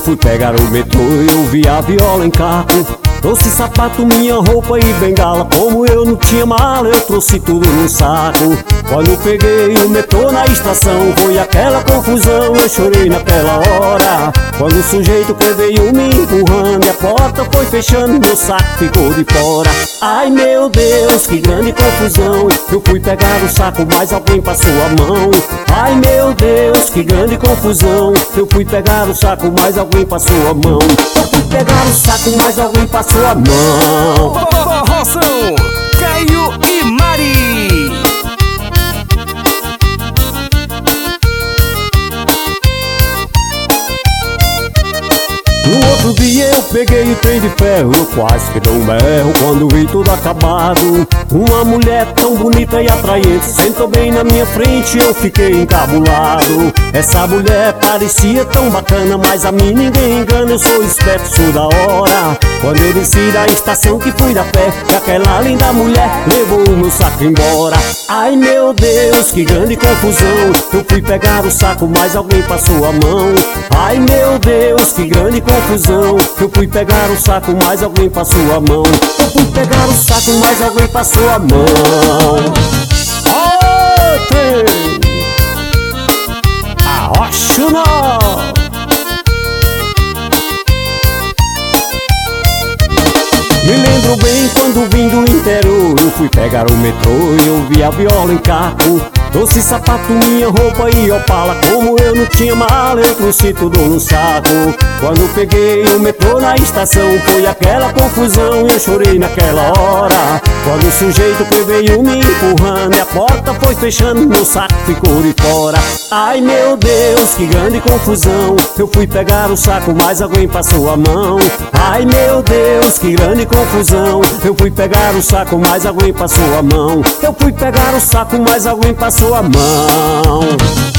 fui pegar o metrô, eu vi a viola em caco. Trouxe sapato, minha roupa e bengala. Como eu não tinha mala, eu trouxe tudo num saco. Quando peguei o metrô na estação, foi aquela confusão, eu chorei naquela hora. Quando o sujeito que veio me empurrando e a porta foi fechando, meu saco ficou de fora. Ai meu Deus, que grande confusão. Eu fui pegar o saco, mas alguém passou a mão. Ai meu Deus, que grande confusão. Eu fui pegar o saco, mas alguém passou a mão. Eu fui pegar o saco, mas alguém passou a mão. Forrozão, Caio e Mari. No outro dia eu peguei o trem de ferro, eu quase que dei um berro quando vi tudo acabado. Uma mulher tão bonita e atraente sentou bem na minha frente, eu fiquei encabulado. Essa mulher parecia tão bacana, mas a mim ninguém engana, eu sou esperto, sou da hora. Quando eu desci da estação que fui da pé, e aquela linda mulher levou o meu saco embora. Ai meu Deus, que grande confusão. Eu fui pegar o saco, mas alguém passou a mão. Ai meu Deus, que grande confusão. Eu fui pegar o saco, mas alguém passou a mão. Eu fui pegar o saco, mas alguém passou a mão. Oh, trem! Arrocha não! Me lembro bem quando vim do interior, eu fui pegar o metrô e eu vi a viola em caco. Trouxe sapato, minha roupa e opala. Como eu não tinha mala, eu trouxe tudo no saco. Quando peguei o metrô na estação, foi aquela confusão, eu chorei naquela hora. Quando o sujeito que veio me empurrando e a porta foi fechando, meu saco ficou de fora. Ai meu Deus, que grande confusão. Eu fui pegar o saco, mas alguém passou a mão. Ai meu Deus, que grande confusão. Eu fui pegar o saco, mas alguém passou a mão. Eu fui pegar o saco, mas alguém passou a mão.